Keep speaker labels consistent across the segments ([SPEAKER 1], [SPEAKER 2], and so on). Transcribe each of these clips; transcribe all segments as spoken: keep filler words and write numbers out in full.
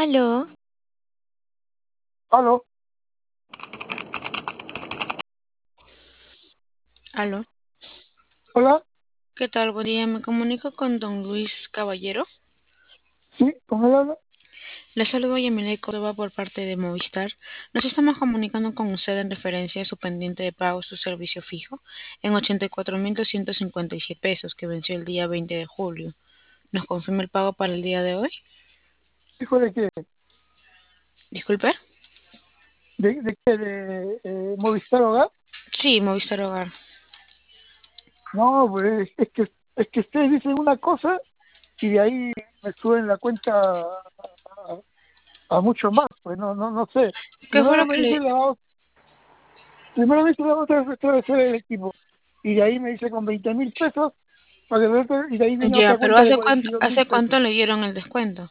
[SPEAKER 1] Aló,
[SPEAKER 2] Aló,
[SPEAKER 1] aló.
[SPEAKER 2] hola,
[SPEAKER 1] ¿Qué tal? Buen día. Me comunico con don Luis Caballero.
[SPEAKER 2] sí, con él habla.
[SPEAKER 1] Le saludo a Yamile Córdoba por parte de Movistar. Nos estamos comunicando con usted en referencia a su pendiente de pago, su servicio fijo, en ochenta y cuatro mil doscientos cincuenta y siete pesos que venció el día veinte de julio. ¿Nos confirma el pago para el día de hoy?
[SPEAKER 2] ¿Hijo de qué?
[SPEAKER 1] Disculpe.
[SPEAKER 2] ¿De, de qué? ¿De eh, Movistar Hogar?
[SPEAKER 1] Sí, Movistar Hogar.
[SPEAKER 2] No, pues es que, es que ustedes dicen una cosa y de ahí me suben la cuenta a, a mucho más, pues no, no, no sé.
[SPEAKER 1] ¿Qué fue
[SPEAKER 2] Primero
[SPEAKER 1] lo
[SPEAKER 2] me
[SPEAKER 1] que
[SPEAKER 2] dice
[SPEAKER 1] le...
[SPEAKER 2] le vamos, primero me dice le vamos a restablecer el equipo y de ahí me dice con veinte mil pesos para que, y de ahí viene
[SPEAKER 1] Ya,
[SPEAKER 2] otra
[SPEAKER 1] pero
[SPEAKER 2] cuenta de
[SPEAKER 1] ¿hace
[SPEAKER 2] cuarenta
[SPEAKER 1] cuánto,
[SPEAKER 2] y dos mil
[SPEAKER 1] hace
[SPEAKER 2] pesos.
[SPEAKER 1] cuánto le dieron el descuento?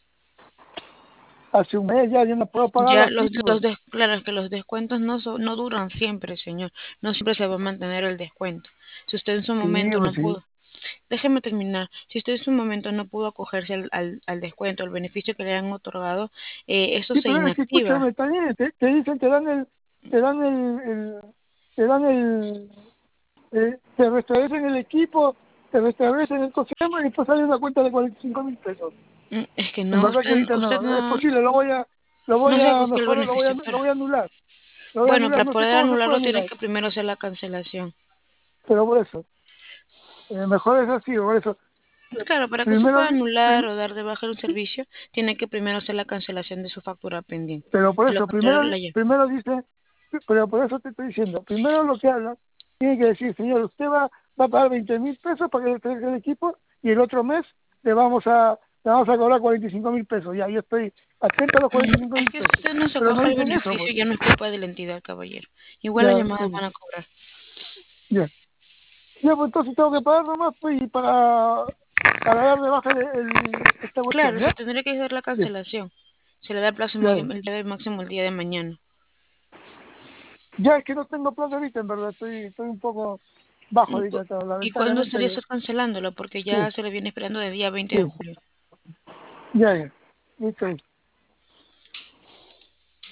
[SPEAKER 2] Hace un mes ya yo no puedo pagarlo
[SPEAKER 1] Ya
[SPEAKER 2] así,
[SPEAKER 1] los, los
[SPEAKER 2] pues.
[SPEAKER 1] des- claro, es que los descuentos no, so- no duran siempre, señor. No siempre se va a mantener el descuento. Si usted en su
[SPEAKER 2] Sí,
[SPEAKER 1] momento
[SPEAKER 2] pues
[SPEAKER 1] no
[SPEAKER 2] sí.
[SPEAKER 1] pudo, déjeme terminar. Si usted en su momento no pudo acogerse al, al, al descuento, al beneficio que le han otorgado, eh, eso
[SPEAKER 2] Sí,
[SPEAKER 1] se
[SPEAKER 2] pero es que
[SPEAKER 1] inactiva.
[SPEAKER 2] escúchame, también te, te dicen, te dan el, te dan el, el- te dan el, eh, te restablecen el equipo, te restablecen el cosemo y después sale una cuenta de cuarenta y cinco mil pesos.
[SPEAKER 1] Mm, Es que
[SPEAKER 2] En
[SPEAKER 1] no,
[SPEAKER 2] verdad que
[SPEAKER 1] usted,
[SPEAKER 2] ahorita
[SPEAKER 1] usted
[SPEAKER 2] no, es
[SPEAKER 1] no,
[SPEAKER 2] posible, lo voy a, lo
[SPEAKER 1] no
[SPEAKER 2] voy
[SPEAKER 1] se
[SPEAKER 2] a,
[SPEAKER 1] acogió el
[SPEAKER 2] mejor lo voy a,
[SPEAKER 1] beneficio,
[SPEAKER 2] lo
[SPEAKER 1] pero
[SPEAKER 2] voy a anular, lo voy a
[SPEAKER 1] bueno,
[SPEAKER 2] anular,
[SPEAKER 1] para
[SPEAKER 2] no sé
[SPEAKER 1] poder
[SPEAKER 2] cómo se
[SPEAKER 1] anularlo
[SPEAKER 2] puede
[SPEAKER 1] tiene
[SPEAKER 2] anular,
[SPEAKER 1] que primero hacer la cancelación.
[SPEAKER 2] pero por eso, eh, mejor es así, por eso. Eh,
[SPEAKER 1] Claro, para que se
[SPEAKER 2] Primero,
[SPEAKER 1] pueda
[SPEAKER 2] di-
[SPEAKER 1] anular
[SPEAKER 2] prim-
[SPEAKER 1] o dar de baja un servicio, tiene que primero hacer la cancelación de su factura pendiente.
[SPEAKER 2] pero por
[SPEAKER 1] De lo
[SPEAKER 2] eso,
[SPEAKER 1] contrario,
[SPEAKER 2] primero,
[SPEAKER 1] la llevo.
[SPEAKER 2] primero dice, pero por eso te estoy diciendo, primero lo que habla, tiene que decir, señor, usted va, va a pagar veinte mil pesos para que le traiga el equipo y el otro mes le vamos a, le vamos a cobrar cuarenta y cinco mil pesos. Ya, yo estoy atento a los cuarenta y cinco
[SPEAKER 1] Es
[SPEAKER 2] mil
[SPEAKER 1] que
[SPEAKER 2] pesos.
[SPEAKER 1] usted no se
[SPEAKER 2] Pero no
[SPEAKER 1] acoge al
[SPEAKER 2] dicen eso,
[SPEAKER 1] beneficio,
[SPEAKER 2] pues.
[SPEAKER 1] ya no es culpa de la entidad, caballero. Igual las
[SPEAKER 2] Ya,
[SPEAKER 1] llamadas
[SPEAKER 2] sí,
[SPEAKER 1] van a cobrar.
[SPEAKER 2] ya. Ya, pues entonces tengo que pagar nomás, pues, y para, para dar de baja el, el- esta cuestión,
[SPEAKER 1] Claro, se
[SPEAKER 2] ¿ya?
[SPEAKER 1] tendría que hacer la
[SPEAKER 2] Ya,
[SPEAKER 1] cancelación. Se le da el plazo
[SPEAKER 2] ya,
[SPEAKER 1] máximo- el día de máximo el día de mañana.
[SPEAKER 2] ya, es que no tengo plata ahorita, en verdad, estoy, estoy un poco bajo
[SPEAKER 1] ¿Y, cu-
[SPEAKER 2] ahorita,
[SPEAKER 1] y cuándo estaría
[SPEAKER 2] lamentablemente.
[SPEAKER 1] usted cancelándolo? Porque
[SPEAKER 2] Sí,
[SPEAKER 1] ya se le viene esperando del día veinte de
[SPEAKER 2] sí,
[SPEAKER 1] julio.
[SPEAKER 2] ya, ya. Listo.